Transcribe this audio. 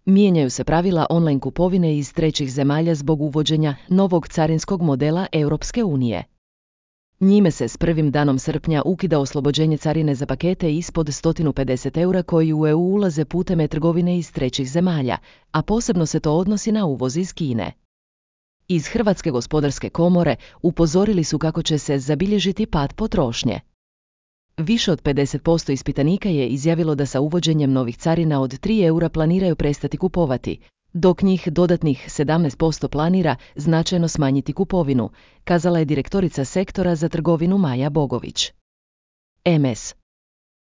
Mijenjaju se pravila online kupovine iz trećih zemalja zbog uvođenja novog carinskog modela Europske unije. Njime se s 1. danom srpnja ukida oslobođenje carine za pakete ispod 150 eura koji u EU ulaze putem e-trgovine iz trećih zemalja, a posebno se to odnosi na uvoz iz Kine. Iz Hrvatske gospodarske komore upozorili su kako će se zabilježiti pad potrošnje. Više od 50% ispitanika je izjavilo da sa uvođenjem novih carina od 3 eura planiraju prestati kupovati, dok njih dodatnih 17% planira značajno smanjiti kupovinu, kazala je direktorica sektora za trgovinu Maja Bogović. MS